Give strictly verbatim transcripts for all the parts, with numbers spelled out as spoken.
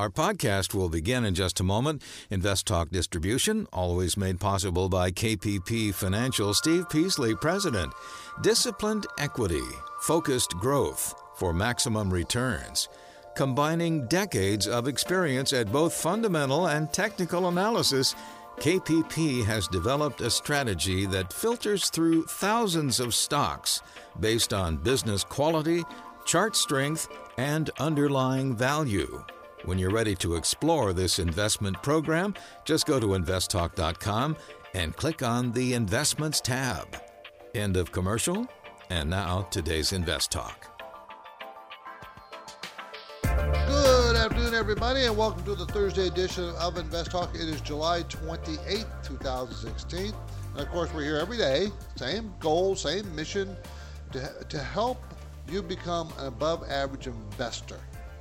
Our podcast will begin in just a moment. Invest Talk distribution, always made possible by K P P Financial. Steve Peasley, President. Disciplined equity, focused growth for maximum returns. Combining decades of experience at both fundamental and technical analysis, K P P has developed a strategy that filters through thousands of stocks based on business quality, chart strength, and underlying value. When you're ready to explore this investment program, just go to invest talk dot com and click on the Investments tab. End of commercial. And now, today's Invest Talk. Good afternoon, everybody, and welcome to the Thursday edition of Invest Talk. It is July twenty-eighth, twenty sixteen. And, of course, we're here every day. Same goal, same mission, to, to help you become an above-average investor.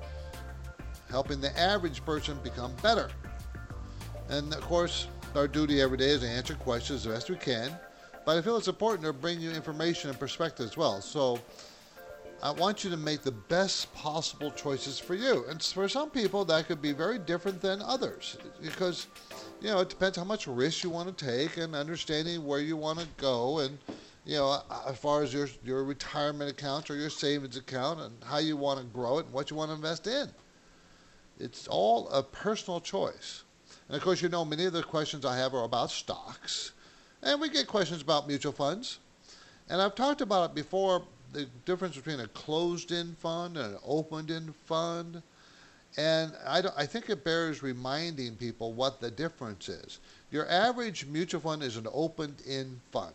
Helping the average person become better. And of course, our duty every day is to answer questions as best we can, but I feel it's important to bring you information and perspective as well. So I want you to make the best possible choices for you. And for some people, that could be very different than others because, you know, it depends how much risk you want to take and understanding where you want to go and, you know, as far as your, your retirement account or your savings account and how you want to grow it and what you want to invest in. It's all a personal choice. And of course, you know, many of the questions I have are about stocks. And we get questions about mutual funds. And I've talked about it before, the difference between a closed-end fund and an opened-end fund. And I, don't, I think it bears reminding people what the difference is. Your average mutual fund is an opened-end fund.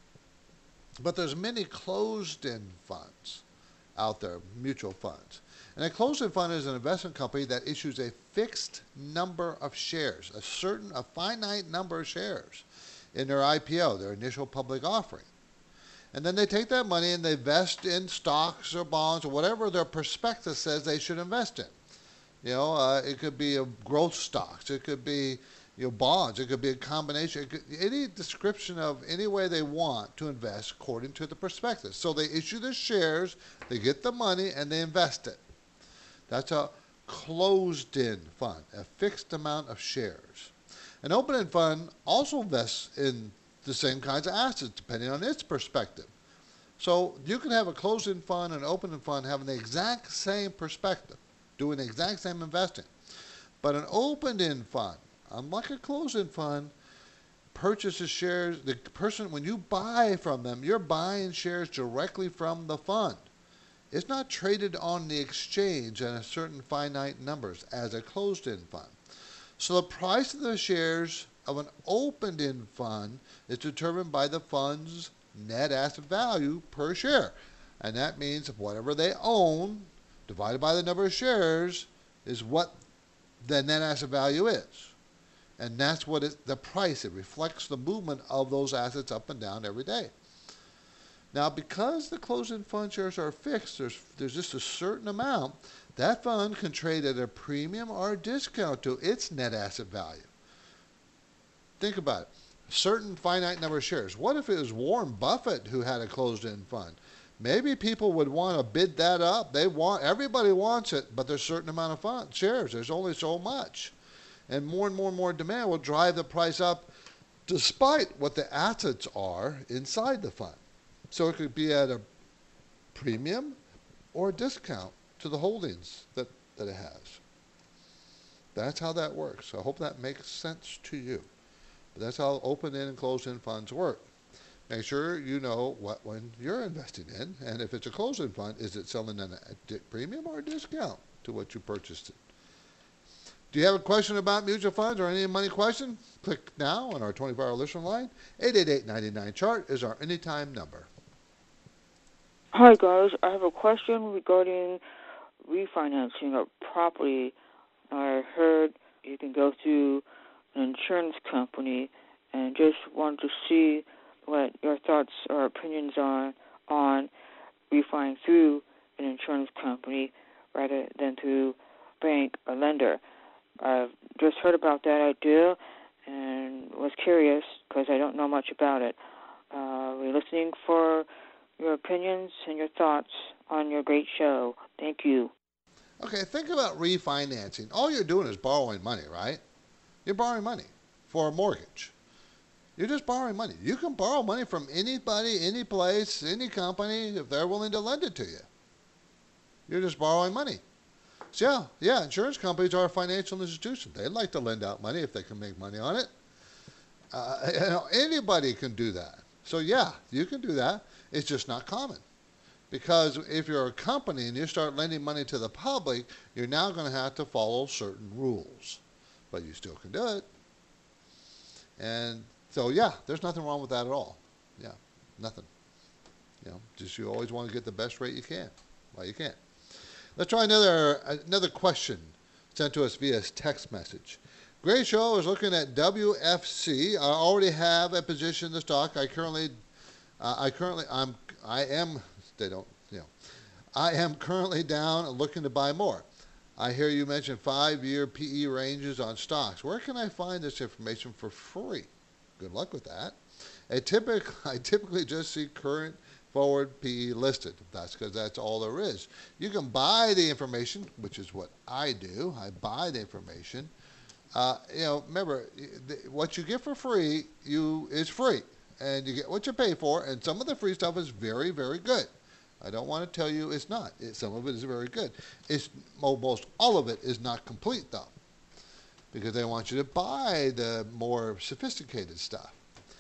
But there's many closed-end funds out there, mutual funds. And a closed-end fund is an investment company that issues a fixed number of shares, a certain, a finite number of shares in their I P O, their initial public offering. And then they take that money and they invest in stocks or bonds or whatever their prospectus says they should invest in. You know, uh, it could be a growth stocks, it could be, you know, bonds, it could be a combination, it could, any description of any way they want to invest according to the prospectus. So they issue the shares, they get the money, and they invest it. That's a closed-end fund, a fixed amount of shares. An open-end fund also invests in the same kinds of assets, depending on its perspective. So you can have a closed-end fund and an open-end fund having the exact same perspective, doing the exact same investing. But an open-end fund, unlike a closed-end fund, purchases shares. The person, when you buy from them, you're buying shares directly from the fund. It's not traded on the exchange at a certain finite numbers as a closed-end fund. So the price of the shares of an opened-end fund is determined by the fund's net asset value per share. And that means whatever they own divided by the number of shares is what the net asset value is. And that's what it, the price, it reflects the movement of those assets up and down every day. Now, because the closed-end fund shares are fixed, there's, there's just a certain amount, that fund can trade at a premium or a discount to its net asset value. Think about it. A certain finite number of shares. What if it was Warren Buffett who had a closed-end fund? Maybe people would want to bid that up. They want, everybody wants it, but there's a certain amount of fund, shares. There's only so much. And more and more and more demand will drive the price up despite what the assets are inside the fund. So it could be at a premium or a discount to the holdings that, that it has. That's how that works. I hope that makes sense to you. But that's how open-end and closed-end funds work. Make sure you know what when you're investing in, and if it's a closed-end fund, is it selling at a premium or a discount to what you purchased it? Do you have a question about mutual funds or any money question? Click now on our twenty-four hour listener line. eight eight eight, nine nine, chart is our anytime number. Hi, guys. I have a question regarding refinancing a property. I heard you can go through an insurance company and just wanted to see what your thoughts or opinions are on refining through an insurance company rather than through bank or lender. I've just heard about that idea and was curious because I don't know much about it. Uh, we're listening for your opinions and your thoughts on your great show. Thank you. Okay, think about refinancing. All you're doing is borrowing money, right? You're borrowing money for a mortgage. You're just borrowing money. You can borrow money from anybody, any place, any company if they're willing to lend it to you. You're just borrowing money. So yeah, yeah, insurance companies are a financial institution. They'd like to lend out money if they can make money on it. Uh, you know, anybody can do that. So yeah, you can do that. It's just not common. Because if you're a company and you start lending money to the public, you're now going to have to follow certain rules. But you still can do it. And so, yeah, there's nothing wrong with that at all. Yeah, nothing. You know, just you always want to get the best rate you can while you can. Let's try another another question sent to us via text message. Gray Show is looking at W F C. I already have a position in the stock. I currently, uh, I currently, I'm, I am. They don't, you know, I am currently down and looking to buy more. I hear you mention five-year P E ranges on stocks. Where can I find this information for free? Good luck with that. I typically, I typically just see current forward P E listed. That's because that's all there is. You can buy the information, which is what I do. I buy the information. Uh, you know, remember, what you get for free, you is free, and you get what you pay for. And some of the free stuff is very, very good. I don't want to tell you it's not. It, some of it is very good. It's almost all of it is not complete though, because they want you to buy the more sophisticated stuff.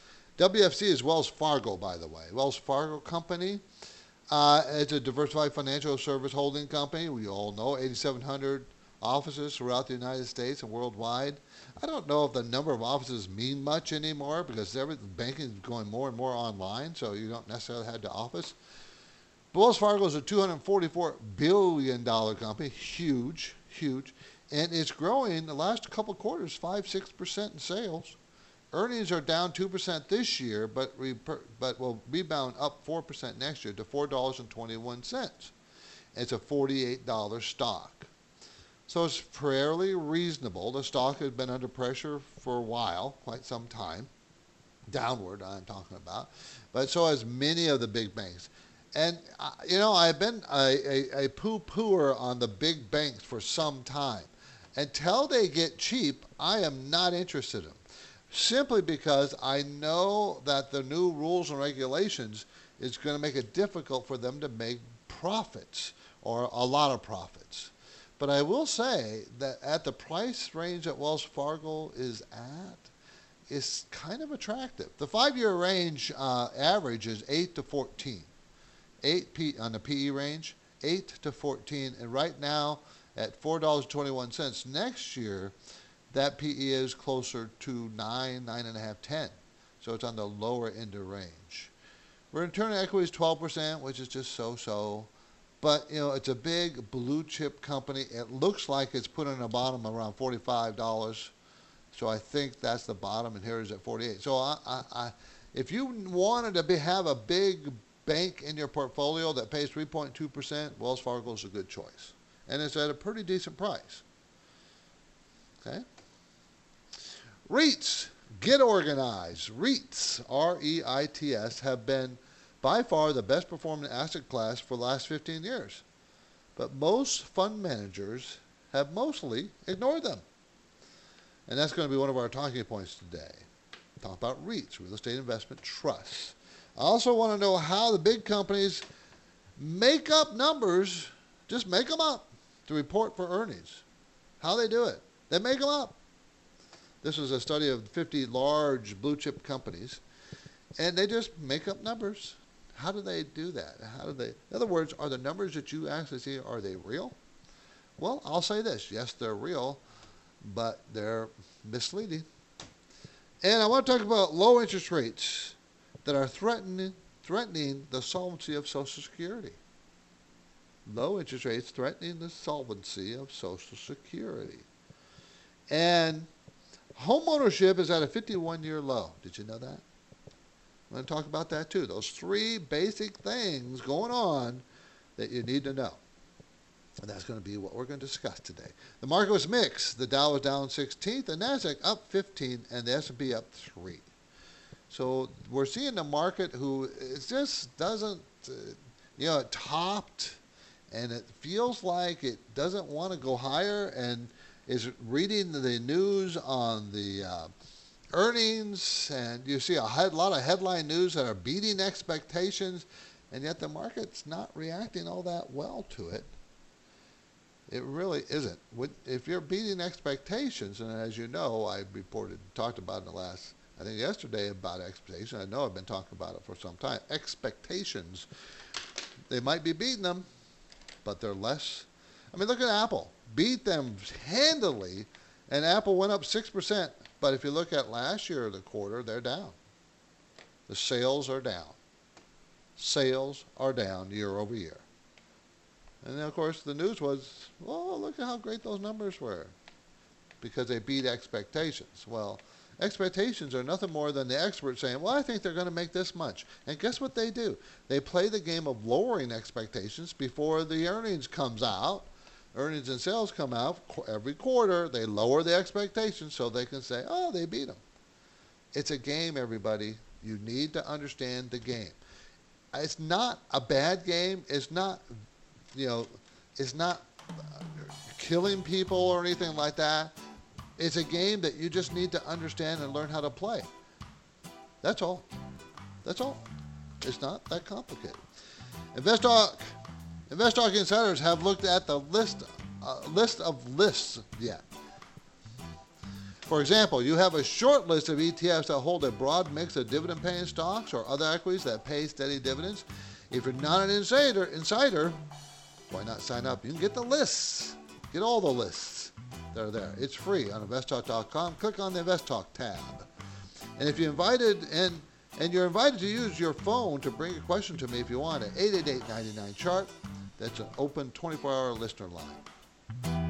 W F C is Wells Fargo, by the way. Wells Fargo Company. Uh, it's a diversified financial service holding company. We all know eighty-seven hundred offices throughout the United States and worldwide. I don't know if the number of offices mean much anymore because everything banking is going more and more online, so you don't necessarily have the office. But Wells Fargo is a two hundred forty-four billion dollars company, huge, huge, and it's growing the last couple of quarters, five, six percent in sales. Earnings are down two percent this year, but re- but will rebound up four percent next year to four dollars and twenty-one cents. It's a forty-eight dollars stock. So it's fairly reasonable. The stock has been under pressure for a while, quite some time. Downward, I'm talking about. But so has many of the big banks. And, uh, you know, I've been a, a, a poo-pooer on the big banks for some time. Until they get cheap, I am not interested in them. Simply because I know that the new rules and regulations is going to make it difficult for them to make profits or a lot of profits. But I will say that at the price range that Wells Fargo is at, is kind of attractive. The five-year range uh, average is eight to fourteen. eight P on the P E range, eight to fourteen, and right now at four dollars and twenty-one cents. Next year, that P E is closer to nine, nine and a half, ten. So it's on the lower end of range. Return on equity is twelve percent, which is just so-so. But, you know, it's a big blue chip company. It looks like it's put in a bottom around forty-five dollars. So I think that's the bottom, and here is at forty-eight. So I, I, I, if you wanted to be, have a big bank in your portfolio that pays three point two percent, Wells Fargo is a good choice. And it's at a pretty decent price. Okay? REITs, get organized. REITs, R E I T S, have been by far the best performing asset class for the last fifteen years. But most fund managers have mostly ignored them. And that's going to be one of our talking points today. Talk about REITs, real estate investment trusts. I also want to know how the big companies make up numbers, just make them up to report for earnings. How they do it. They make them up. This was a study of fifty large blue chip companies, and they just make up numbers. How do they do that? How do they? In other words, are the numbers that you actually see, are they real? Well, I'll say this. Yes, they're real, but they're misleading. And I want to talk about low interest rates that are threatening threatening the solvency of Social Security. Low interest rates threatening the solvency of Social Security. And home ownership is at a fifty-one year low. Did you know that? I'm going to talk about that too. Those three basic things going on that you need to know. And that's going to be what we're going to discuss today. The market was mixed. The Dow was down sixteen, the NASDAQ up fifteen, and the S and P up three. So we're seeing the market who it just doesn't, uh, you know, it topped and it feels like it doesn't want to go higher and is reading the news on the uh, earnings, and you see a head, lot of headline news that are beating expectations, and yet the market's not reacting all that well to it. It really isn't. If you're beating expectations, and as you know, I reported, talked about in the last, I think yesterday about expectations. I know I've been talking about it for some time. Expectations, they might be beating them, but they're less. I mean, look at Apple. Beat them handily, and Apple went up six percent. But if you look at last year, the quarter, they're down. The sales are down. Sales are down year over year. And then, of course, the news was, oh, look at how great those numbers were, because they beat expectations. Well, expectations are nothing more than the experts saying, well, I think they're going to make this much. And guess what they do? They play the game of lowering expectations before the earnings comes out. Earnings and sales come out every quarter. They lower the expectations so they can say, oh, they beat them. It's a game, everybody. You need to understand the game. It's not a bad game. It's not, you know, it's not killing people or anything like that. It's a game that you just need to understand and learn how to play. That's all. That's all. It's not that complicated. InvestTalk. InvestTalk insiders have looked at the list uh, list of lists yet. For example, you have a short list of E T Fs that hold a broad mix of dividend-paying stocks or other equities that pay steady dividends. If you're not an insider, insider, why not sign up? You can get the lists. Get all the lists that are there. It's free on invest talk dot com. Click on the InvestTalk tab. And if you're invited and and you're invited to use your phone to bring a question to me if you want at eight eight eight, nine nine, chart. That's an open twenty-four hour listener line.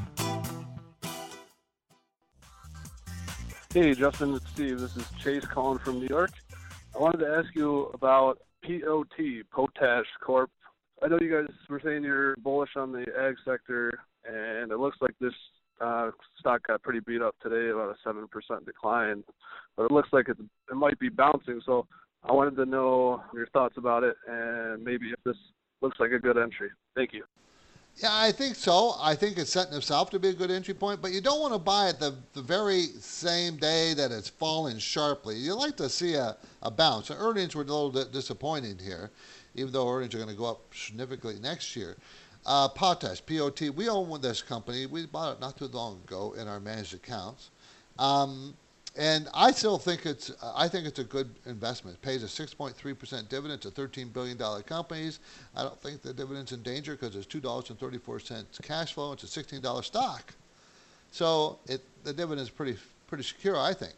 Hey, Justin, it's Steve. This is Chase calling from New York. I wanted to ask you about P O T, Potash Corp. I know you guys were saying you're bullish on the ag sector, and it looks like this uh, stock got pretty beat up today, about a seven percent decline. But it looks like it, it might be bouncing, so I wanted to know your thoughts about it and maybe if this looks like a good entry. Thank you. Yeah, I think so. I think it's setting itself to be a good entry point, but you don't want to buy it the, the very same day that it's fallen sharply. You like to see a, a bounce. The earnings were a little bit disappointing here, even though earnings are going to go up significantly next year. Uh, Potash, P O T, we own this company. We bought it not too long ago in our managed accounts. Um, and I still think it's I think it's a good investment. It pays a six point three percent dividend to thirteen billion dollars companies. I don't think the dividend's in danger because it's two dollars and thirty-four cents cash flow. It's a sixteen dollars stock. So it, the dividend is pretty pretty secure, I think.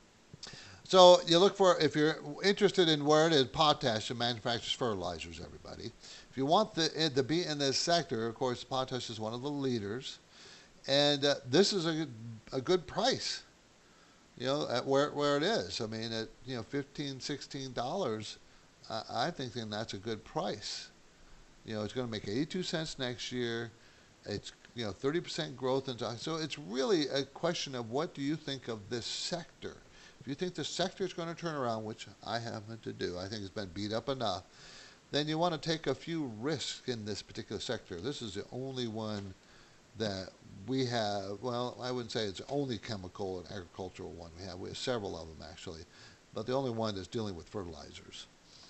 So you look for, if you're interested in where it is, Potash, it manufactures fertilizers, everybody. If you want the to be in this sector, of course, Potash is one of the leaders. And uh, this is a, a good price, you know, at where where it is. I mean, at, you know, fifteen, sixteen dollars, uh, I think then that's a good price. You know, it's going to make eighty-two cents next year. It's, you know, thirty percent growth. And so it's really a question of what do you think of this sector? If you think the sector is going to turn around, which I happen to do, I think it's been beat up enough, then you want to take a few risks in this particular sector. This is the only one that we have. Well, I wouldn't say it's the only chemical and agricultural one we have. We have several of them, actually, but the only one that's dealing with fertilizers.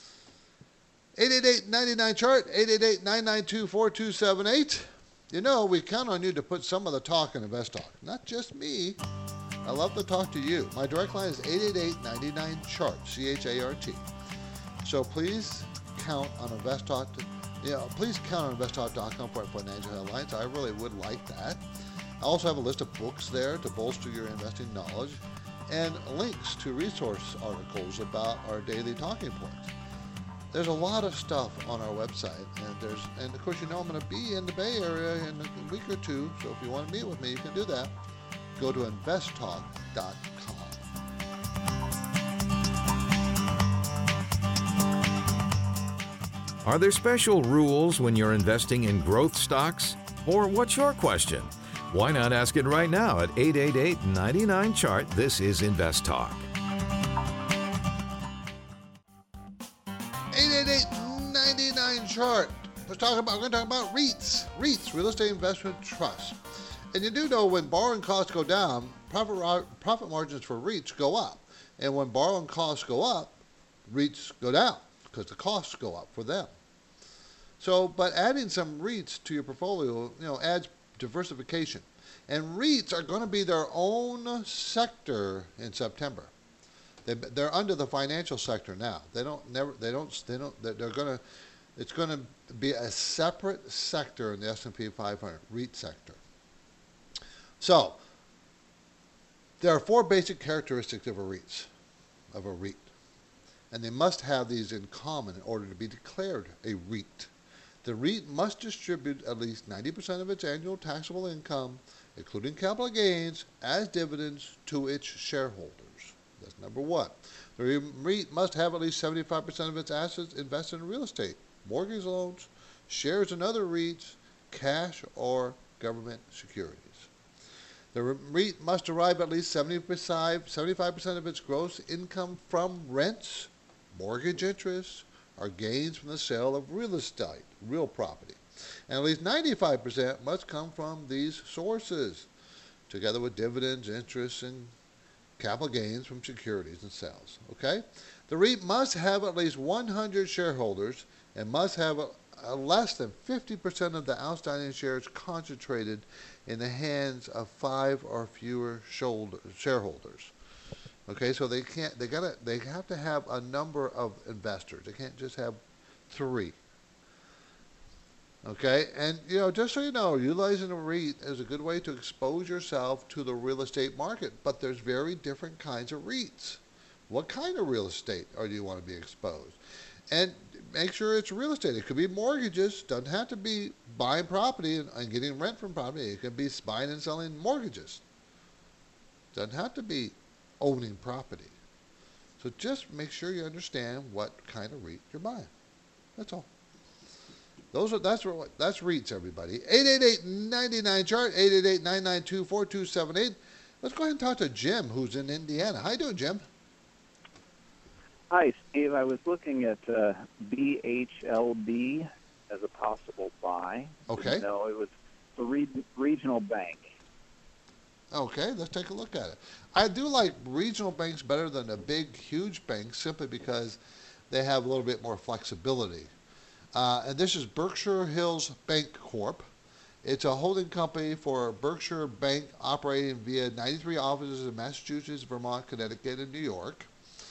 eight eight eight, nine nine, chart, eight eight eight, nine nine two, four two seven eight. You know, we count on you to put some of the talk in InvestTalk, not just me. I love to talk to you. My direct line is eight eight eight, nine nine, chart, C H A R T. So please count on InvestTalk. To, you know, please count on invest talk dot com for financial headlines. I really would like that. I also have a list of books there to bolster your investing knowledge and links to resource articles about our daily talking points. There's a lot of stuff on our website, and there's, and of course, you know, I'm going to be in the Bay Area in a week or two. So if you want to meet with me, you can do that. Go to invest talk dot com. Are there special rules when you're investing in growth stocks? Or what's your question? Why not ask it right now at eight eight eight, nine nine, chart. This is InvestTalk. eight eight eight, nine nine, chart. let's talk about, we're going to talk about REITs. REITs, Real Estate Investment Trust. And you do know when borrowing costs go down, profit, profit margins for REITs go up. And when borrowing costs go up, REITs go down because the costs go up for them. So, but adding some REITs to your portfolio, you know, adds diversification. And REITs are going to be their own sector in September. They, they're under the financial sector now. They don't never. They don't. They don't. They're going to. It's going to be a separate sector in the S and P five hundred REIT sector. So, there are four basic characteristics of a REIT, of a REIT, and they must have these in common in order to be declared a REIT. The REIT must distribute at least ninety percent of its annual taxable income, including capital gains, as dividends to its shareholders. That's number one. The REIT must have at least seventy-five percent of its assets invested in real estate, mortgage loans, shares in other REITs, cash, or government securities. The REIT must derive at least seventy-five percent of its gross income from rents, mortgage interest, or gains from the sale of real estate, real property. And at least ninety-five percent must come from these sources, together with dividends, interest, and capital gains from securities and sales. Okay? The REIT must have at least one hundred shareholders and must have a, a less than fifty percent of the outstanding shares concentrated in the hands of five or fewer shareholders. Okay, so they can't. They gotta. They have to have a number of investors. They can't just have three. Okay, and you know, just so you know, utilizing a REIT is a good way to expose yourself to the real estate market. But there's very different kinds of REITs. What kind of real estate or do you want to be exposed? And make sure it's real estate. It could be mortgages. Doesn't have to be buying property and, and getting rent from property. It could be buying and selling mortgages. Doesn't have to be owning property. So just make sure you understand what kind of REIT you're buying. That's all. Those are that's what that's REITs, everybody. eight eight eight, nine nine, chart, eight eight eight, nine nine two, four two seven eight. Let's go ahead and talk to Jim, who's in Indiana. How you doing, Jim? Hi, Steve. I was looking at uh, B H L B as a possible buy. Okay. No, it was a re- regional bank. Okay, let's take a look at it. I do like regional banks better than a big, huge bank simply because they have a little bit more flexibility. Uh, and this is Berkshire Hills Bank Corp. It's a holding company for Berkshire Bank operating via ninety-three offices in Massachusetts, Vermont, Connecticut, and New York.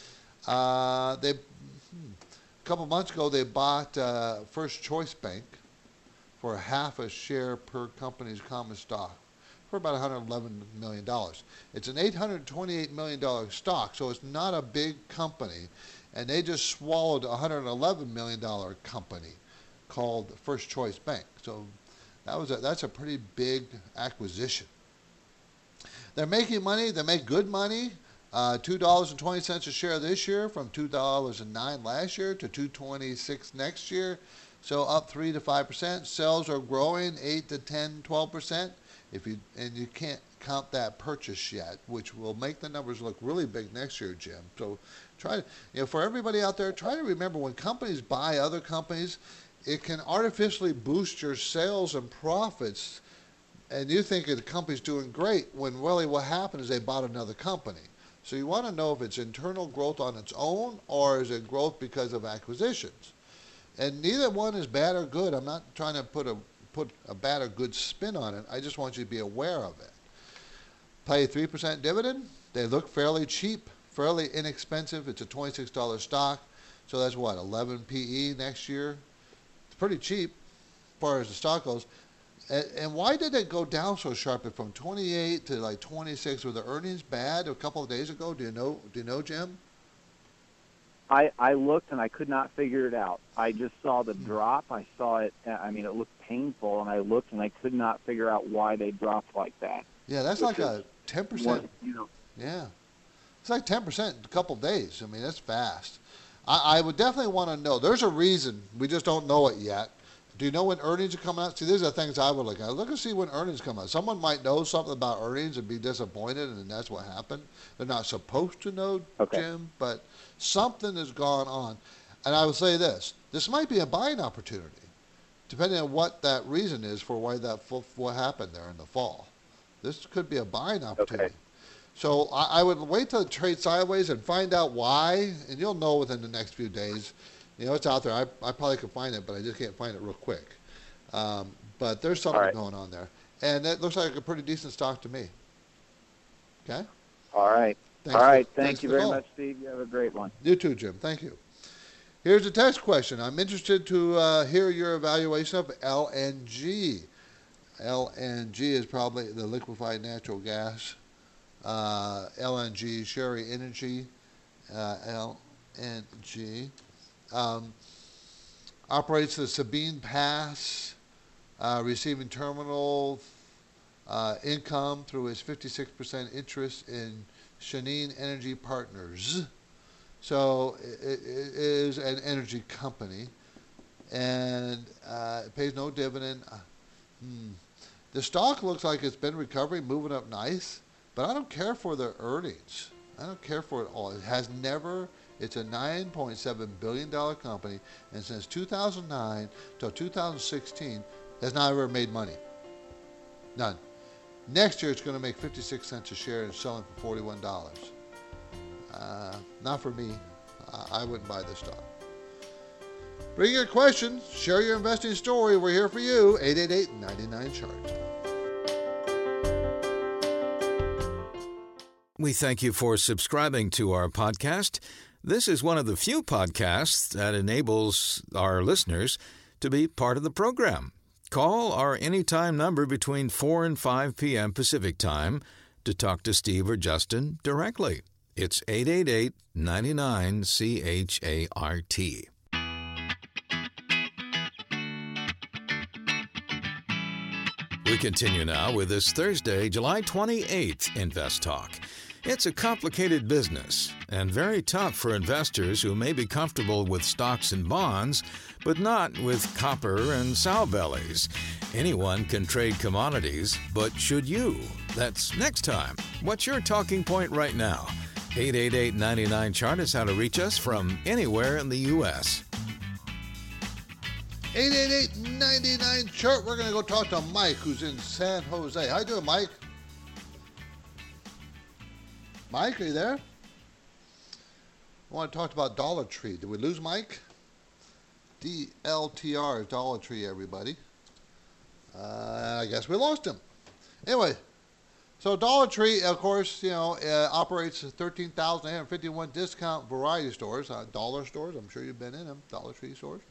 Uh, they, hmm, a couple months ago, they bought uh, First Choice Bank for half a share per company's common stock for about one hundred eleven million dollars. It's an eight hundred twenty-eight million dollars stock, so it's not a big company. And they just swallowed a one hundred eleven million dollars company called First Choice Bank. So that was a, that's a pretty big acquisition. They're making money. They make good money. Uh, two dollars and twenty cents a share this year from two dollars and nine cents last year to two dollars and twenty-six cents next year. So up three to five percent. Sales are growing eight to ten, twelve percent. If you and you can't count that purchase yet, which will make the numbers look really big next year, Jim. So try to, you know, for everybody out there, try to remember when companies buy other companies, it can artificially boost your sales and profits, and you think the company's doing great when really what happened is they bought another company. So you want to know if it's internal growth on its own or is it growth because of acquisitions. And neither one is bad or good. I'm not trying to put a put a bad or good spin on it. I just want you to be aware of it. Pay three percent dividend. They look fairly cheap, fairly inexpensive. It's a twenty-six dollars stock. So that's what, eleven P E next year? It's pretty cheap as far as the stock goes. And, and why did it go down so sharply from twenty-eight to like twenty-six? Were the earnings bad a couple of days ago? Do you know, do you know, Jim? I, I looked and I could not figure it out. I just saw the drop. I saw it. I mean, it looked painful, and I looked and I could not figure out why they dropped like that. Yeah, that's like a ten percent. You know. Yeah, it's like ten percent in a couple of days. I mean, that's fast. I, I would definitely want to know. There's a reason. We just don't know it yet. Do you know when earnings are coming out? See, these are the things I would look at. Look and see when earnings come out. Someone might know something about earnings and be disappointed, and that's what happened. They're not supposed to know, okay. Jim, but something has gone on. And I would say this. This might be a buying opportunity. depending on what that reason is for why that what happened there in the fall. This could be a buying opportunity. Okay. So I, I would wait till it trades sideways and find out why, and you'll know within the next few days. You know, it's out there. I, I probably could find it, but I just can't find it real quick. Um, but there's something right. going on there. And it looks like a pretty decent stock to me. Okay? All right. Thanks All right. for, Thank you very call. much, Steve. You have a great one. You too, Jim. Thank you. Here's a text question. I'm interested to uh, hear your evaluation of L N G. L N G is probably the liquefied natural gas. Uh, L N G, Sherry Energy, uh, L N G. Um, operates the Sabine Pass, uh, receiving terminal uh, income through its fifty-six percent interest in Shanine Energy Partners. So it, it is an energy company, and uh, it pays no dividend. Uh, hmm. The stock looks like it's been recovering, moving up nice, but I don't care for the earnings. I don't care for it all. It has never, it's a nine point seven billion dollars company, and since two thousand nine till two thousand sixteen, has not ever made money. None. Next year, it's going to make fifty-six cents a share and selling for forty-one dollars. Uh, not for me. I, I wouldn't buy this stock. Bring your questions. Share your investing story. We're here for you. eight eight eight, nine nine, chart. We thank you for subscribing to our podcast. This is one of the few podcasts that enables our listeners to be part of the program. Call our anytime number between four and five p.m. Pacific Time to talk to Steve or Justin directly. It's eight eight eight, nine nine, C H A R T. We continue now with this Thursday, July twenty-eighth, Invest Talk. It's a complicated business and very tough for investors who may be comfortable with stocks and bonds, but not with copper and sow bellies. Anyone can trade commodities, but should you? That's next time. What's your talking point right now? eight eight eight, nine nine, chart is how to reach us from anywhere in the U S eight eight eight, nine nine, chart. We're going to go talk to Mike, who's in San Jose. How you doing, Mike? Mike, are you there? I want to talk about Dollar Tree. Did we lose Mike? D L T R is Dollar Tree, everybody. Uh, I guess we lost him. Anyway, so Dollar Tree, of course, you know, uh, operates thirteen thousand eight hundred fifty-one discount variety stores, uh, dollar stores. I'm sure you've been in them, Dollar Tree stores,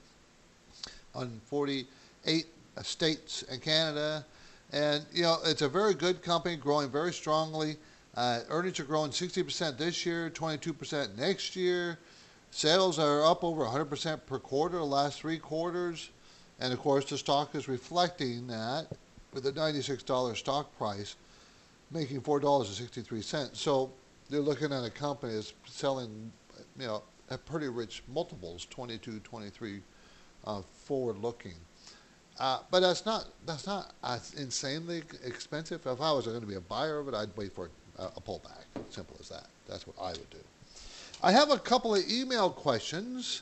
on forty-eight states and Canada. And, you know, it's a very good company, growing very strongly. Uh, earnings are growing sixty percent this year, twenty-two percent next year. Sales are up over one hundred percent per quarter the last three quarters. And, of course, the stock is reflecting that with a ninety-six dollars stock price, making four dollars and sixty-three cents. So you're looking at a company that's selling, you know, at pretty rich multiples, twenty-two, twenty-three, uh, forward-looking. Uh, but that's not that's not uh, insanely expensive. If I was going to be a buyer of it, I'd wait for a, a pullback. Simple as that. That's what I would do. I have a couple of email questions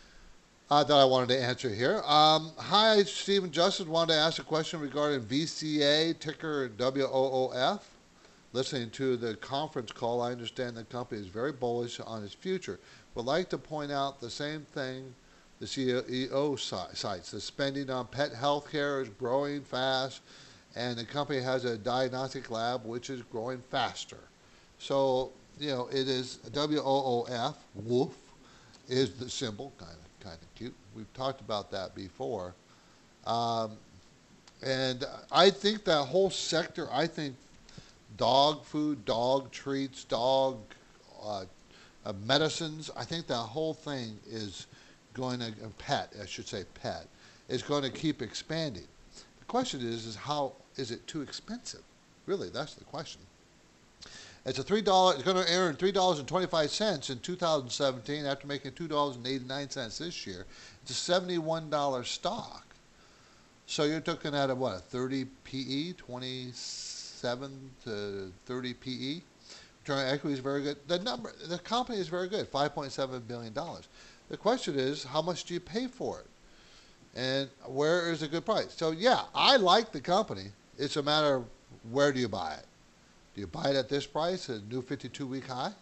uh, that I wanted to answer here. Um, hi, Stephen Justin. Wanted to ask a question regarding V C A, ticker W O O F. Listening to the conference call, I understand the company is very bullish on its future. Would like to point out the same thing the C E O cites. The spending on pet health care is growing fast, and the company has a diagnostic lab which is growing faster. So, you know, it is W O O F, WOOF, is the symbol, kind of kind of cute. We've talked about that before. Um, and I think that whole sector, I think dog food, dog treats, dog uh, uh, medicines, I think that whole thing is going to, uh, pet, I should say pet, is going to keep expanding. The question is, is how, is it too expensive? Really, that's the question. It's a three dollars, it's going to earn three dollars and twenty-five cents in two thousand seventeen after making two dollars and eighty-nine cents this year. It's a seventy-one dollars stock. So you're looking at a, what, a thirty P E, twenty-seven to thirty P E. Return on equity is very good. The number, the company is very good, five point seven billion dollars. The question is, how much do you pay for it? and where is a good price. So yeah, I like the company. It's a matter of where do you buy it. Do you buy it at this price, a new fifty-two week high,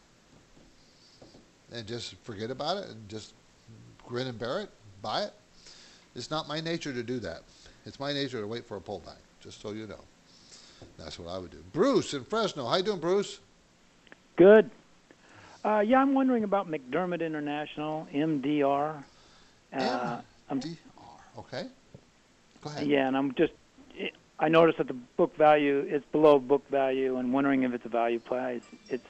and just forget about it and just grin and bear it, buy it? It's not my nature to do that. It's my nature to wait for a pullback, just so you know. That's what I would do. Bruce in Fresno. How you doing, Bruce? Good. Uh, yeah, I'm wondering about McDermott International, M D R. Uh, M D R, okay. Go ahead. Yeah, and I'm just, I noticed that the book value is below book value and wondering if it's a value play. It's, it's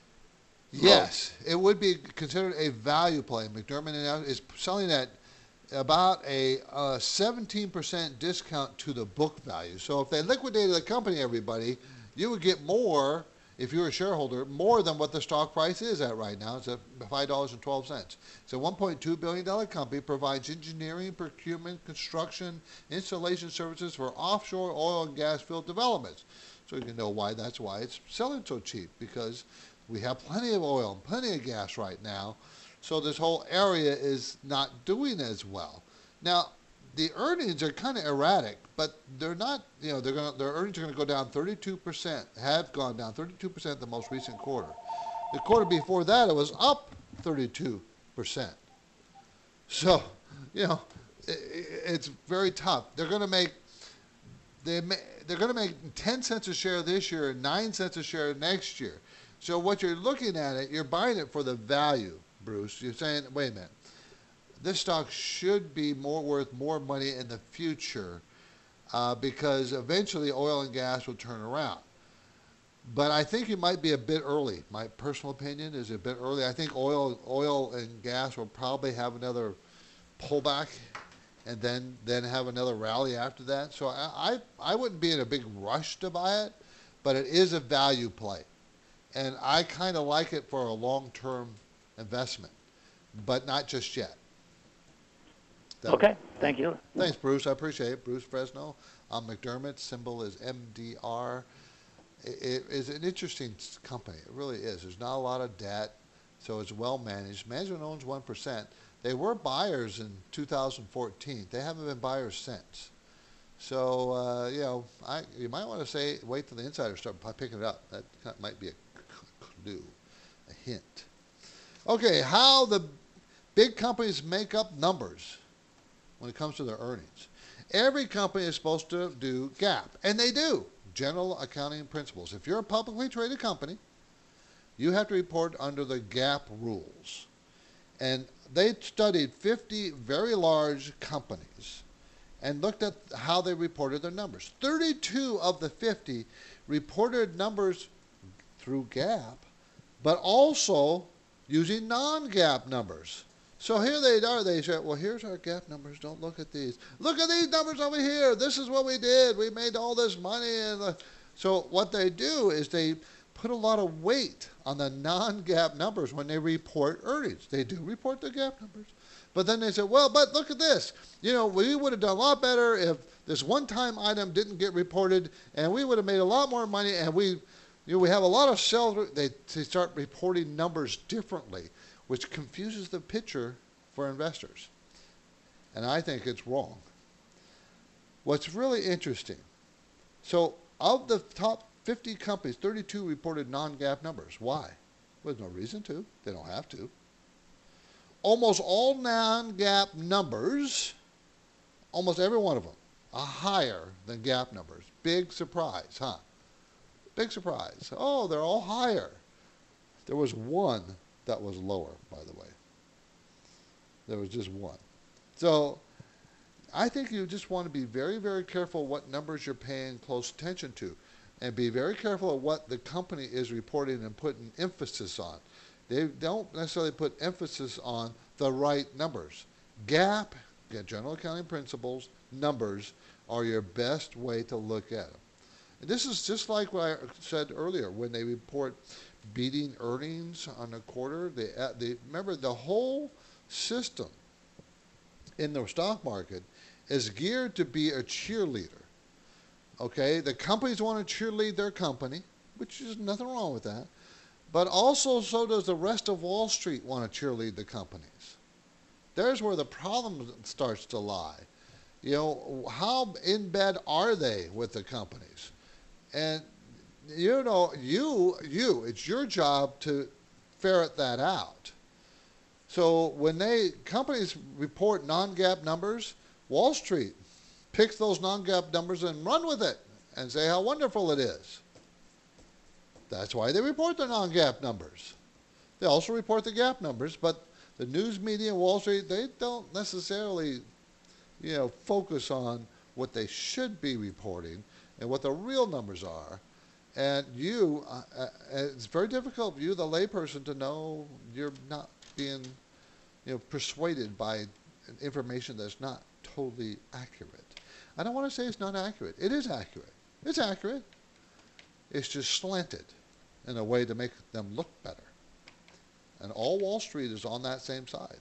Yes, it would be considered a value play. McDermott is selling at about a uh, seventeen percent discount to the book value. So if they liquidated the company, everybody, you would get more, if you're a shareholder, more than what the stock price is at right now. It's at five dollars and twelve cents. It's a one point two billion dollars company, provides engineering, procurement, construction, installation services for offshore oil and gas field developments. So you can know why that's why it's selling so cheap, because we have plenty of oil and plenty of gas right now. So this whole area is not doing as well. Now, the earnings are kind of erratic, but they're not, you know, they're going to, their earnings are going to go down thirty-two percent, have gone down thirty-two percent the most recent quarter. The quarter before that, it was up thirty-two percent. So, you know, it, it's very tough. They're going to make, they may, they're going to make ten cents a share this year and nine cents a share next year. So what you're looking at it, you're buying it for the value, Bruce. You're saying, wait a minute, this stock should be more worth more money in the future uh, because eventually oil and gas will turn around. But I think it might be a bit early. My personal opinion is a bit early. I think oil, oil and gas will probably have another pullback and then then have another rally after that. So I, I, I wouldn't be in a big rush to buy it, but it is a value play. And I kind of like it for a long-term investment, but not just yet. That okay. way. Thank you. Thanks, Bruce. I appreciate it. Bruce Fresno. I'm McDermott. Symbol is M D R. It, it is an interesting company. It really is. There's not a lot of debt, so it's well managed. Management owns one percent. They were buyers in two thousand fourteen. They haven't been buyers since. So, uh, you know, I, you might want to say, wait till the insiders start picking it up. That might be a clue, a hint. Okay, how the big companies make up numbers when it comes to their earnings. Every company is supposed to do GAAP, and they do, general accounting principles. If you're a publicly traded company, you have to report under the GAAP rules. And they studied fifty very large companies and looked at how they reported their numbers. thirty-two of the fifty reported numbers through GAAP, but also using non-GAAP numbers. So here they are. They say, well, here's our GAAP numbers. Don't look at these. Look at these numbers over here. This is what we did. We made all this money. And uh, so what they do is they put a lot of weight on the non-GAAP numbers when they report earnings. They do report the GAAP numbers. But then they say, well, but look at this. You know, we would have done a lot better if this one-time item didn't get reported, and we would have made a lot more money, and we, you know, we have a lot of sales. They, they start reporting numbers differently, which confuses the picture for investors. And I think it's wrong. What's really interesting, so of the top fifty companies, thirty-two reported non-GAAP numbers. Why? There's no reason to. They don't have to. Almost all non-GAAP numbers, almost every one of them, are higher than GAAP numbers. Big surprise, huh? Big surprise. Oh, they're all higher. There was one that was lower, by the way. There was just one. So I think you just want to be very, very careful what numbers you're paying close attention to, and be very careful of what the company is reporting and putting emphasis on. They don't necessarily put emphasis on the right numbers. GAAP, general accounting principles, numbers are your best way to look at them. And this is just like what I said earlier, when they report beating earnings on a quarter. They, they remember the whole system in the stock market is geared to be a cheerleader. Okay, the companies want to cheerlead their company, which is nothing wrong with that. But also, so does the rest of Wall Street want to cheerlead the companies. There's where the problem starts to lie. You know, how in bed are they with the companies? And you know, you you it's your job to ferret that out. So when they companies report non-GAAP numbers, Wall Street picks those non-GAAP numbers and run with it and say how wonderful it is. That's why they report the non-GAAP numbers. They also report the GAAP numbers, but the news media and Wall Street, they don't necessarily, you know, focus on what they should be reporting and what the real numbers are. And you, uh, uh, it's very difficult for you, the layperson, to know you're not being, you know, persuaded by information that's not totally accurate. I don't want to say it's not accurate. It is accurate. It's accurate. It's just slanted in a way to make them look better. And all Wall Street is on that same side.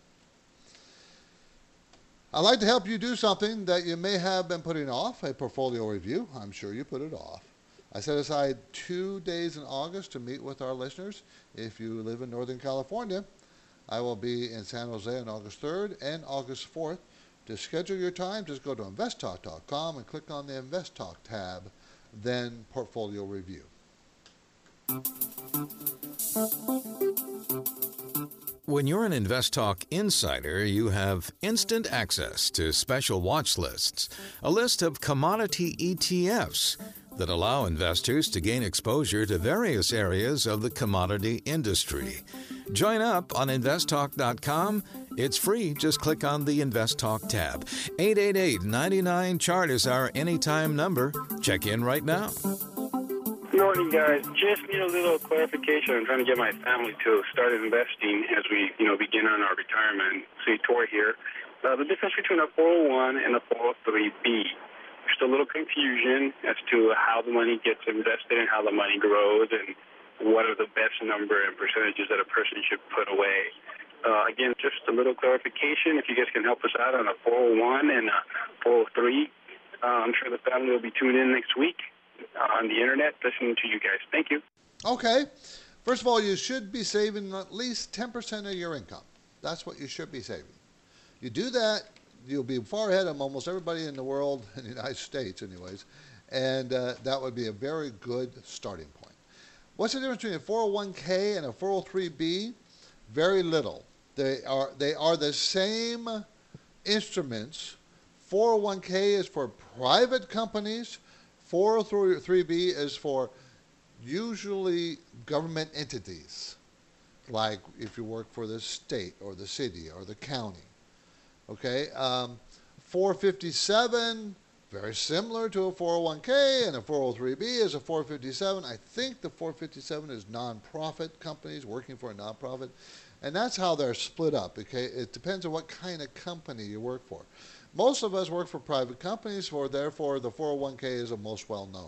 I'd like to help you do something that you may have been putting off, a portfolio review. I'm sure you put it off. I set aside two days in August to meet with our listeners. If you live in Northern California, I will be in San Jose on August third and August fourth. To schedule your time, just go to invest talk dot com and click on the Invest Talk tab, then Portfolio Review. When you're an InvestTalk insider, you have instant access to special watch lists, a list of commodity E T Fs that allow investors to gain exposure to various areas of the commodity industry. Join up on invest talk dot com. It's free. Just click on the InvestTalk tab. eight eight eight, nine nine, C H A R T is our anytime number. Check in right now. Good morning, guys. Just need a little clarification. I'm trying to get my family to start investing as we, you know, begin on our retirement see tour here. Uh, the difference between a four oh one and a four oh three B. There's still a little confusion as to how the money gets invested and how the money grows and what are the best number and percentages that a person should put away. Uh, again, just a little clarification. If you guys can help us out on a four oh one and a four oh three, uh, I'm sure the family will be tuned in next week on the internet listening to you guys. Thank you. Okay. First of all, you should be saving at least ten percent of your income. That's what you should be saving. You do that, you'll be far ahead of almost everybody in the world, in the United States anyways, and uh, that would be a very good starting point. What's the difference between a four oh one k and a four oh three b? Very little. They are, they are the same instruments. four oh one k is for private companies. four oh three b is for usually government entities, like if you work for the state or the city or the county. Okay, um, four fifty-seven, very similar to a four oh one k, and a four oh three b is a four fifty-seven. I think the four fifty-seven is nonprofit companies working for a nonprofit, and that's how they're split up. Okay, it depends on what kind of company you work for. Most of us work for private companies, for therefore the four oh one k is the most well known.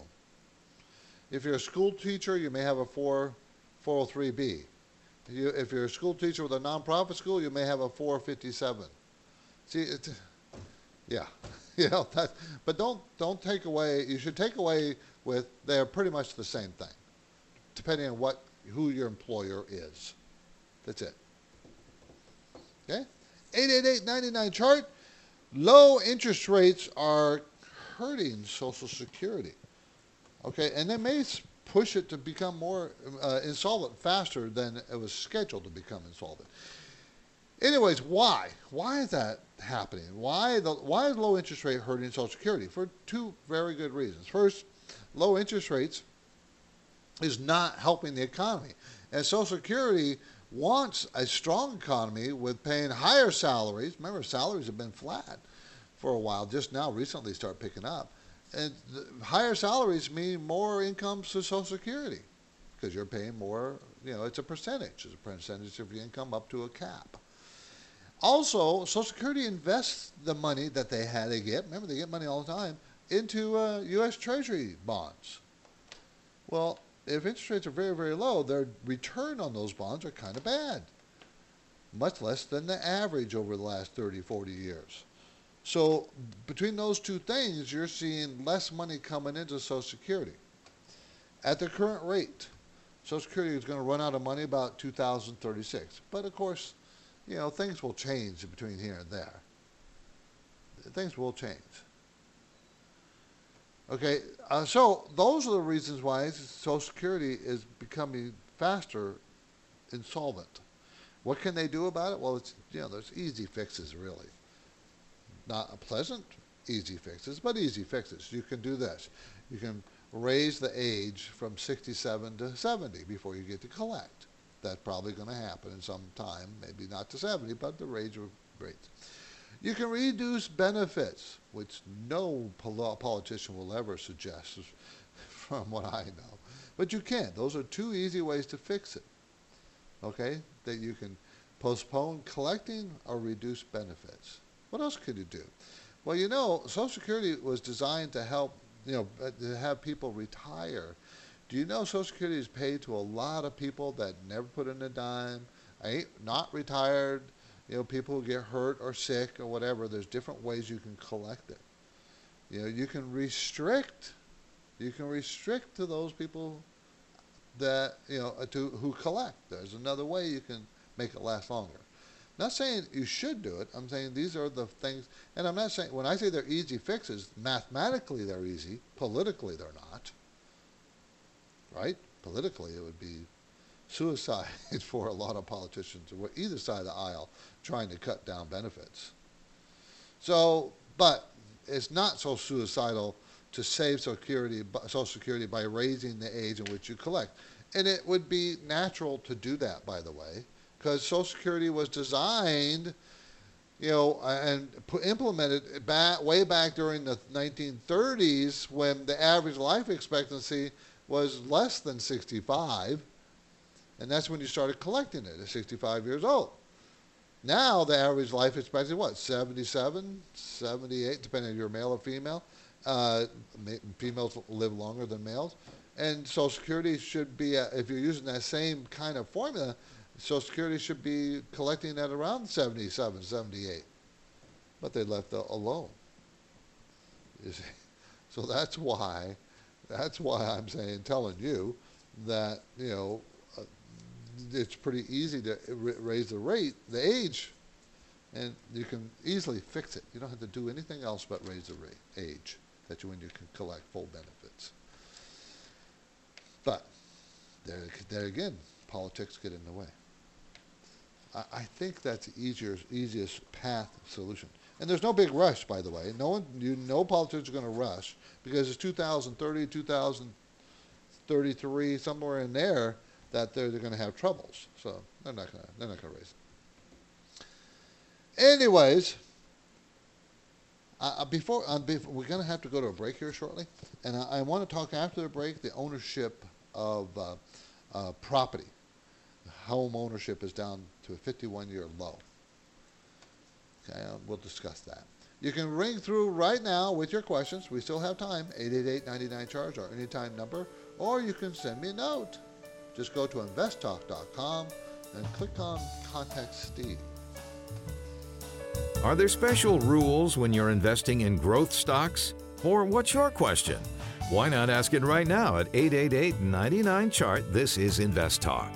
If you're a school teacher, you may have a four oh three b. You, if you're a school teacher with a nonprofit school, you may have a four fifty-seven. See, it, yeah, you know that. But don't don't take away. You should take away with they're pretty much the same thing, depending on what who your employer is. That's it. Okay, eight eight eight, nine nine, C H A R T. Low interest rates are hurting Social Security. Okay, and they may push it to become more uh, insolvent faster than it was scheduled to become insolvent. Anyways, why? Why is that happening? Why the why is low interest rate hurting Social Security? For two very good reasons. First, low interest rates is not helping the economy, and Social Security wants a strong economy with paying higher salaries. Remember, salaries have been flat for a while. Just now, recently, start picking up. And higher salaries mean more incomes to Social Security because you're paying more. You know, it's a percentage. It's a percentage of your income up to a cap. Also, Social Security invests the money that they had to get. Remember, they get money all the time into uh, U S Treasury bonds. Well, if interest rates are very, very low, their return on those bonds are kind of bad, much less than the average over the last thirty, forty years. So between those two things, you're seeing less money coming into Social Security. At the current rate, Social Security is going to run out of money about two thousand thirty-six. But of course, you know, things will change between here and there. things will change. Okay, uh, so those are the reasons why Social Security is becoming faster insolvent. What can they do about it? Well, it's, you know, there's easy fixes, really. Not a pleasant easy fixes, but easy fixes. You can do this. You can raise the age from sixty-seven to seventy before you get to collect. That's probably going to happen in some time, maybe not to seventy, but the range of rates. You can reduce benefits, which no pol- politician will ever suggest, from what I know. But you can. Those are two easy ways to fix it. Okay? That you can postpone collecting or reduce benefits. What else could you do? Well, you know, Social Security was designed to help, you know, to have people retire. Do you know Social Security is paid to a lot of people that never put in a dime, ain't not retired, you know, people who get hurt or sick or whatever. There's different ways you can collect it. You know, you can restrict, you can restrict to those people that, you know, to who collect. There's another way you can make it last longer. Not saying you should do it. I'm saying these are the things, and I'm not saying, when I say they're easy fixes, mathematically they're easy, politically they're not. Right? Politically it would be suicide for a lot of politicians on either side of the aisle trying to cut down benefits. So, but it's not so suicidal to save Social Security, Social Security by raising the age in which you collect. And it would be natural to do that, by the way, because Social Security was designed, you know, and implemented back, way back during the nineteen thirties when the average life expectancy was less than sixty-five, and that's when you started collecting it at sixty-five years old. Now the average life expectancy is what, seventy-seven, seventy-eight, depending on if you're male or female. Uh, females live longer than males. And Social Security should be, uh, if you're using that same kind of formula, Social Security should be collecting at around seventy-seven, seventy-eight. But they left it alone. You see? So that's why, that's why I'm saying, telling you that, you know, uh, it's pretty easy to r- raise the rate, the age, and you can easily fix it. You don't have to do anything else but raise the rate, age, that you when you can collect full benefits. But there, there again, politics get in the way. I, I think that's the easier, easiest path solution. And there's no big rush, by the way. No one, you, no politicians are going to rush because it's two thousand thirty, two thousand thirty-three, somewhere in there that they're, they're going to have troubles. So they're not going to, they're not going to raise it. Anyways, uh, before, uh, before we're going to have to go to a break here shortly, and I, I want to talk after the break the ownership of uh, uh, property. Home ownership is down to a fifty-one year low. Okay, uh, we'll discuss that. You can ring through right now with your questions. We still have time. eight eight eight, nine nine, C H A R G E, our anytime number. Or you can send me a note. Just go to invest talk dot com and click on Contact Steve. Are there special rules when you're investing in growth stocks? Or what's your question? Why not ask it right now at eight eight eight, nine nine, C H A R T? This is Invest Talk.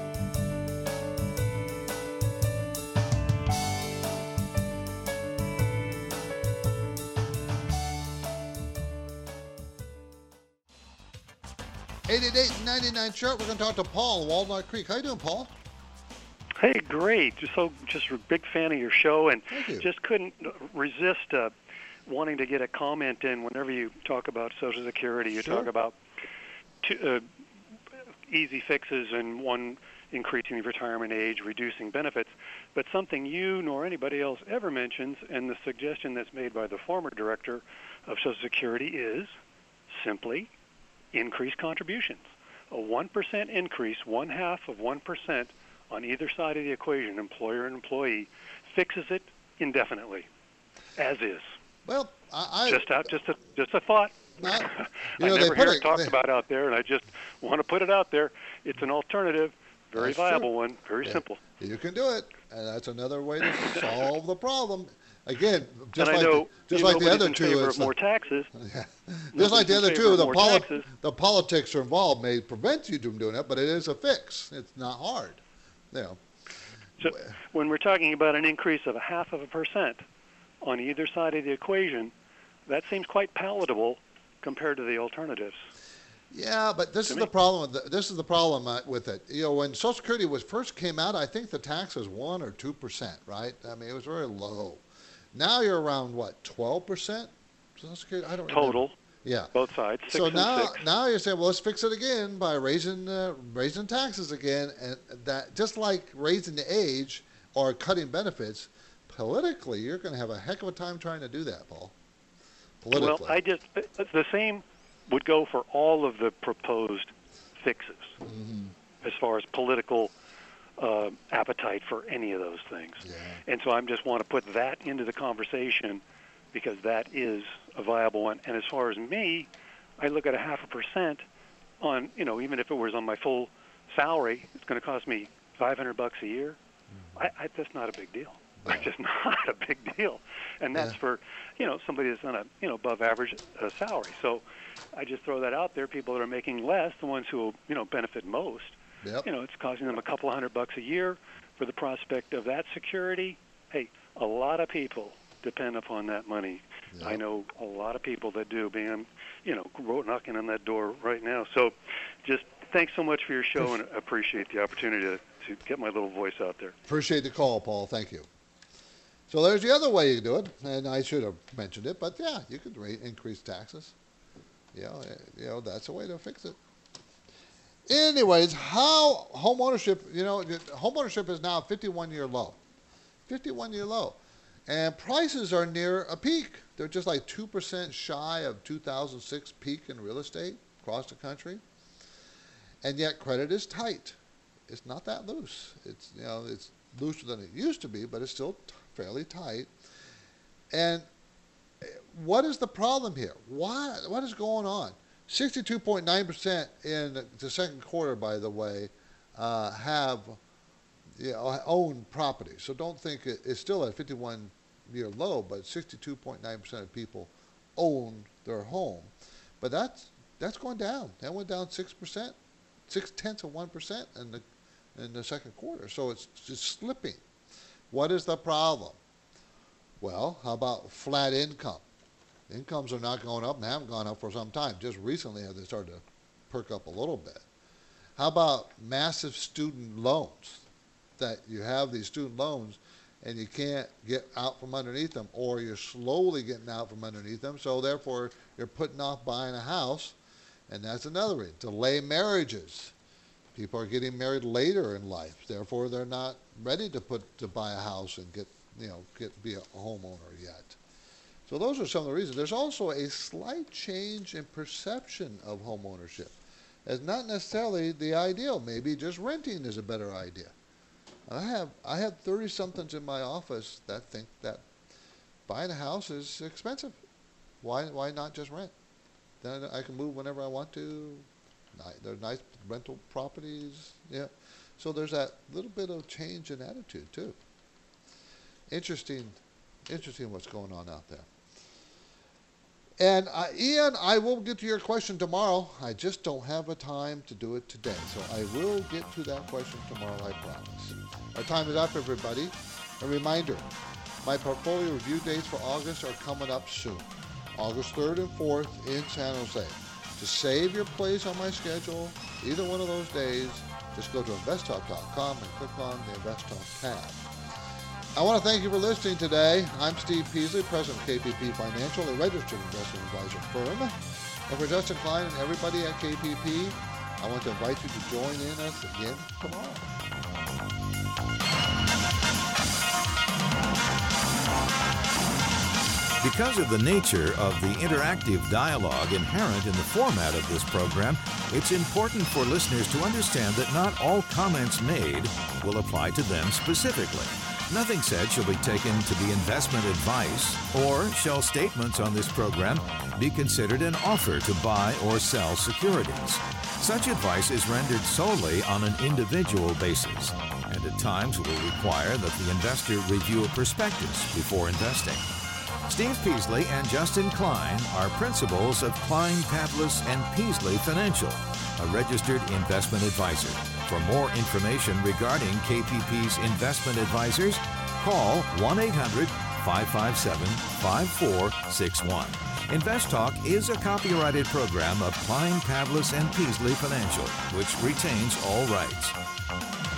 eight eight eight, nine nine, C H A R T. We're going to talk to Paul, Walnut Creek. How you doing, Paul? Hey, great. Just so, just a big fan of your show, and Thank you. just couldn't resist uh, wanting to get a comment in whenever you talk about Social Security. You Sure. talk about two, uh, easy fixes and one increasing the retirement age, reducing benefits, but something you nor anybody else ever mentions, and the suggestion that's made by the former director of Social Security is simply increase contributions. A one percent increase, one half of one percent on either side of the equation, employer and employee, fixes it indefinitely, as is. Well, I... I just out, just a, just a thought. Not, you I know, never they put hear it it, talked they, about out there, and I just want to put it out there. It's an alternative, very That's viable true. one, very Yeah. simple. You can do it, and that's another way to solve the problem. Again, just and like I know, the, just you like the nobody's other in two, favor it's of more like- taxes. Yeah. Just like the Nobody's other in two, favor the, of more poli- taxes. the politics are involved may prevent you from doing it, but it is a fix. It's not hard. You know. So when we're talking about an increase of a half of a percent on either side of the equation, that seems quite palatable compared to the alternatives. Yeah, but this is the problem. With the, this is the problem uh, with it. You know, when Social Security was first came out, I think the tax was one or two percent, right? I mean, it was very low. Now you're around what, twelve percent? Social Security, I don't Total. remember. Yeah. Both sides. Six so and now, six. now you're saying, well, let's fix it again by raising uh, raising taxes again, and that just like raising the age or cutting benefits, politically, you're going to have a heck of a time trying to do that, Paul. Politically. Well, I just the same would go for all of the proposed fixes, mm-hmm. as far as political uh, appetite for any of those things. Yeah. And so I just want to put that into the conversation because that is a viable one. And as far as me, I look at a half a percent on, you know, even if it was on my full salary, it's going to cost me five hundred bucks a year. Mm-hmm. I, I, that's not a big deal. No. It's just not a big deal. And that's Yeah. for, you know, somebody that's on a, you know, above average uh, salary. So I just throw that out there. People that are making less, the ones who will, you know, benefit most, Yep. you know, it's costing them a couple of hundred bucks a year for the prospect of that security. Hey, a lot of people depend upon that money. Yep. I know a lot of people that do, being, you know, knocking on that door right now. So just thanks so much for your show, and appreciate the opportunity to, to get my little voice out there. Appreciate the call, Paul. Thank you. So there's the other way you do it, and I should have mentioned it, but yeah, you could rate, increase taxes. You know, you know, that's a way to fix it. Anyways, how home ownership, you know, home ownership is now a fifty-one-year low. fifty-one-year low. And prices are near a peak. They're just like two percent shy of two thousand six peak in real estate across the country. And yet credit is tight. It's not that loose. It's, you know, it's looser than it used to be, but it's still t- fairly tight. And what is the problem here? Why? What is going on? sixty-two point nine percent in the second quarter, by the way, uh, have you know, own property. So don't think it, it's still at a fifty-one-year low, but sixty-two point nine percent of people own their home. But that's that's going down. That went down six percent, six tenths of one percent in the in the second quarter. So it's just slipping. What is the problem? Well, how about flat income? Incomes are not going up and haven't gone up for some time. Just recently have they started to perk up a little bit. How about massive student loans? That you have these student loans and you can't get out from underneath them, or you're slowly getting out from underneath them, so therefore you're putting off buying a house, and that's another reason. Delay marriages. People are getting married later in life, therefore they're not ready to put to buy a house and get you know get be a homeowner yet. So those are some of the reasons. There's also a slight change in perception of home ownership as not necessarily the ideal. Maybe just renting is a better idea. I have I have thirty-somethings in my office that think that buying a house is expensive. Why why not just rent? Then I can move whenever I want to. They're nice rental properties. Yeah. So there's that little bit of change in attitude too. Interesting, interesting what's going on out there. And uh, Ian, I will get to your question tomorrow. I just don't have a time to do it today. So I will get to that question tomorrow, I promise. Our time is up, everybody. A reminder, my portfolio review dates for August are coming up soon. August third and fourth in San Jose. To save your place on my schedule, either one of those days, just go to invest talk dot com and click on the InvestTalk tab. I want to thank you for listening today. I'm Steve Peasley, president of K P P Financial, a registered investment advisor firm. And for Justin Klein and everybody at K P P, I want to invite you to join in us again tomorrow. Because of the nature of the interactive dialogue inherent in the format of this program, it's important for listeners to understand that not all comments made will apply to them specifically. Nothing said shall be taken to be investment advice, or shall statements on this program be considered an offer to buy or sell securities. Such advice is rendered solely on an individual basis, and at times will require that the investor review a prospectus before investing. Steve Peasley and Justin Klein are principals of Klein, Pavlis and Peasley Financial, a registered investment advisor. For more information regarding K P P's investment advisors, call one eight hundred five five seven, five four six one. Invest Talk is a copyrighted program of Klein, Pavlis, and Peasley Financial, which retains all rights.